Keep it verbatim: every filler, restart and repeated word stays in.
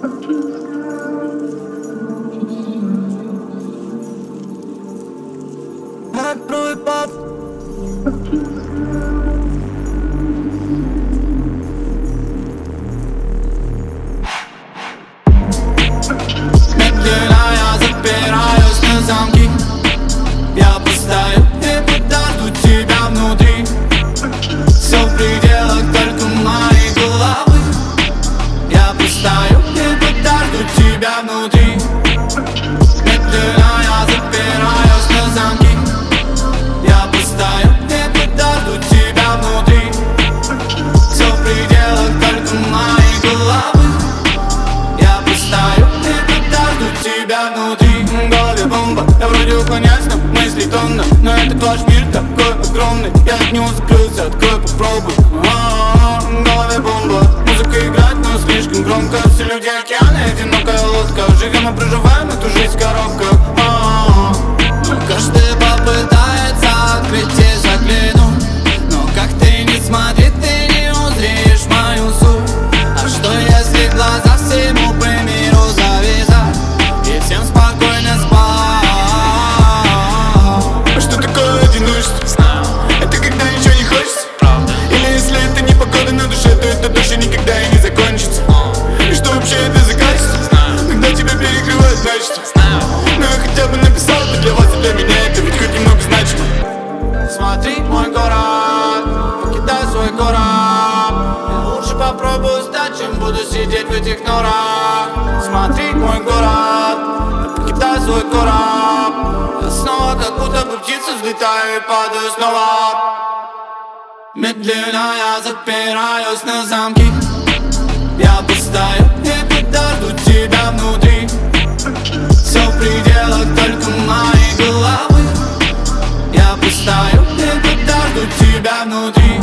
Открой пап. Медленно я запираюсь на замки. Я постою и подожду тебя внутри. Все в пределах только моей головы. Я постою и подожду тебя внутри. Медленно я запираюсь на замки. Я постою и подожду тебя внутри. Все в пределах только моей головы. Я постою и подожду тебя внутри. В голове бомба, я вроде уклоняюсь, но мыслей тонна. Но этот ваш мир такой огромный. Я от него закрылся, открой, попробуй. А-а-а, в голове бомба. Музыка играет, но слишком громко. Все люди океаны, одинокая лодка. Живем и проживаем эту жизнь в коробках. А-а-а. Но каждый попытается открыть и заглянуть. Но как ты не смотри, ты не узришь мою суть. А что если глаза всему по миру завязать и всем спокойно спать? А что такое одиночество? Знаю. Это когда ничего не хочется? Правда. Или если это не погода на душе, то это точно никогда и не закончится. И что вообще это за качество? Знаю. Когда тебя перекрывают качество? Знаю. Но я хотя бы написал, что для вас и для меня это ведь хоть немного значимо. Смотри мой город, покидай свой город. Я лучше попробую стать, чем буду сидеть в этих норах. Смотри мой город, я покидай свой город. Я снова как будто бы птица взлетаю и падаю снова. Медленно я запираюсь на замки. Я постою и подожду тебя внутри. Все в пределах только моей головы. Я постою и подожду тебя внутри.